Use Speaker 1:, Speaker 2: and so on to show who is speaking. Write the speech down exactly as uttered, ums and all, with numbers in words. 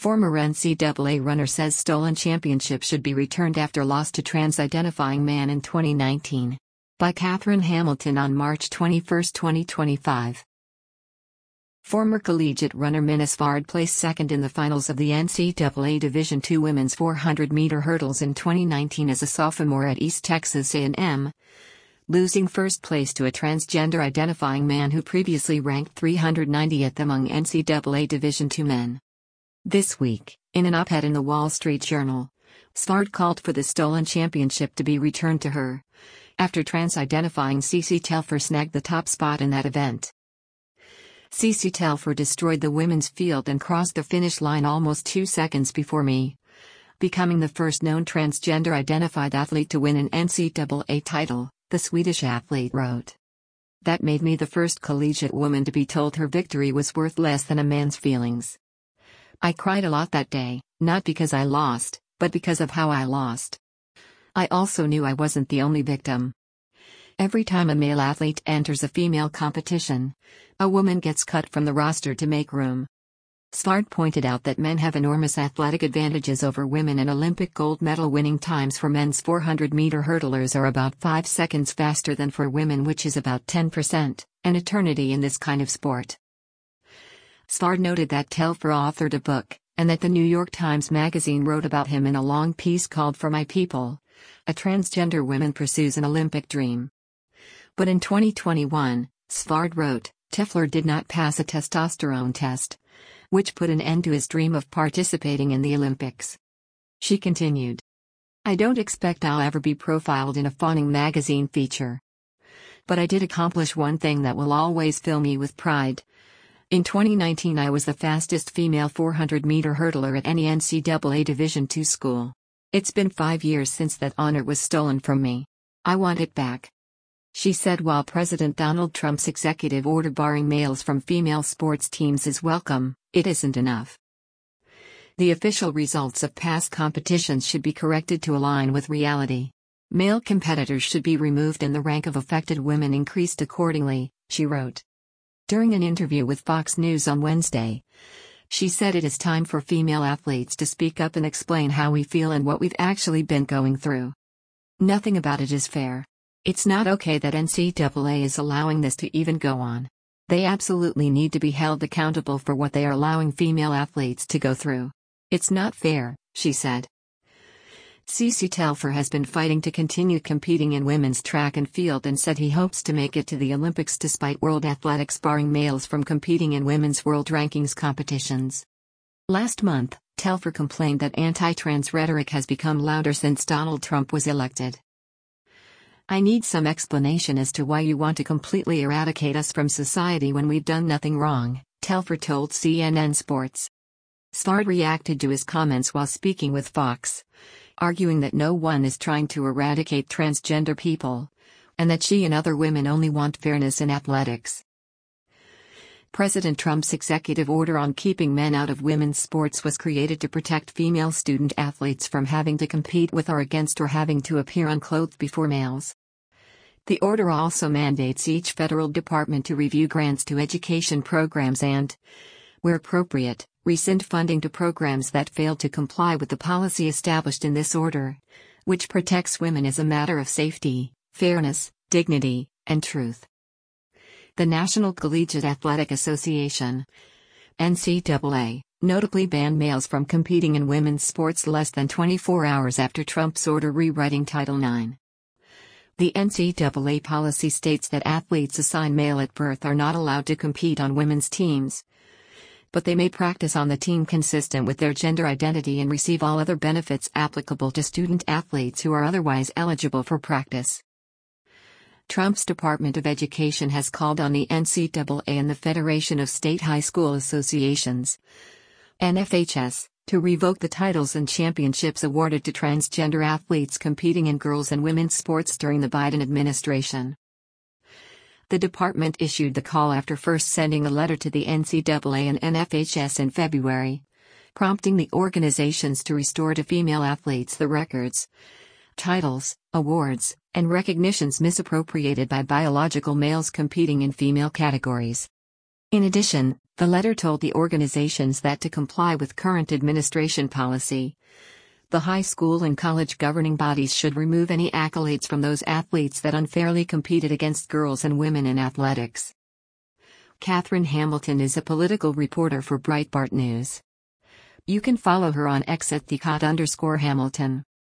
Speaker 1: Former N C double A runner says stolen championship should be returned after loss to trans-identifying man in twenty nineteen. By Catherine Hamilton on March twenty-first, twenty twenty-five. Former collegiate runner Minna Svard placed second in the finals of the N C double A Division two women's four hundred meter hurdles in twenty nineteen as a sophomore at East Texas A and M, losing first place to a transgender-identifying man who previously ranked three hundred ninetieth among N C double A Division two men. This week, in an op-ed in the Wall Street Journal, Svard called for the stolen championship to be returned to her, after trans-identifying Cece Telfer snagged the top spot in that event. Cece Telfer destroyed the women's field and crossed the finish line almost two seconds before me, becoming the first known transgender-identified athlete to win an N C double A title, the Swedish athlete wrote. That made me the first collegiate woman to be told her victory was worth less than a man's feelings. I cried a lot that day, not because I lost, but because of how I lost. I also knew I wasn't the only victim. Every time a male athlete enters a female competition, a woman gets cut from the roster to make room. Svard pointed out that men have enormous athletic advantages over women, and Olympic gold medal winning times for men's four hundred meter hurdlers are about five seconds faster than for women, which is about ten percent, an eternity in this kind of sport. Svard noted that Telfer authored a book, and that the New York Times Magazine wrote about him in a long piece called For My People. A transgender woman pursues an Olympic dream. But in twenty twenty-one, Svard wrote, Telfer did not pass a testosterone test, which put an end to his dream of participating in the Olympics. She continued, I don't expect I'll ever be profiled in a fawning magazine feature. But I did accomplish one thing that will always fill me with pride. In twenty nineteen I was the fastest female four hundred meter hurdler at any N C double A Division two school. It's been five years since that honor was stolen from me. I want it back. She said while President Donald Trump's executive order barring males from female sports teams is welcome, it isn't enough. The official results of past competitions should be corrected to align with reality. Male competitors should be removed and the rank of affected women increased accordingly, she wrote. During an interview with Fox News on Wednesday, she said it is time for female athletes to speak up and explain how we feel and what we've actually been going through. Nothing about it is fair. It's not okay that N C double A is allowing this to even go on. They absolutely need to be held accountable for what they are allowing female athletes to go through. It's not fair, she said. Cece Telfer has been fighting to continue competing in women's track and field and said he hopes to make it to the Olympics despite World Athletics barring males from competing in women's world rankings competitions. Last month, Telfer complained that anti-trans rhetoric has become louder since Donald Trump was elected. I need some explanation as to why you want to completely eradicate us from society when we've done nothing wrong, Telfer told C N N Sports. Svard reacted to his comments while speaking with Fox, arguing that no one is trying to eradicate transgender people, and that she and other women only want fairness in athletics. President Trump's executive order on keeping men out of women's sports was created to protect female student athletes from having to compete with or against or having to appear unclothed before males. The order also mandates each federal department to review grants to education programs and, where appropriate, rescind funding to programs that fail to comply with the policy established in this order, which protects women as a matter of safety, fairness, dignity, and truth. The National Collegiate Athletic Association, N C double A, notably banned males from competing in women's sports less than twenty-four hours after Trump's order rewriting Title nine. The N C double A policy states that athletes assigned male at birth are not allowed to compete on women's teams, but they may practice on the team consistent with their gender identity and receive all other benefits applicable to student athletes who are otherwise eligible for practice. Trump's Department of Education has called on the N C double A and the Federation of State High School Associations, N F H S, to revoke the titles and championships awarded to transgender athletes competing in girls' and women's sports during the Biden administration. The department issued the call after first sending a letter to the N C double A and N F H S in February, prompting the organizations to restore to female athletes the records, titles, awards, and recognitions misappropriated by biological males competing in female categories. In addition, the letter told the organizations that to comply with current administration policy, the high school and college governing bodies should remove any accolades from those athletes that unfairly competed against girls and women in athletics. Kathryn Hamilton is a political reporter for Breitbart News. You can follow her on X at thecot underscore Hamilton.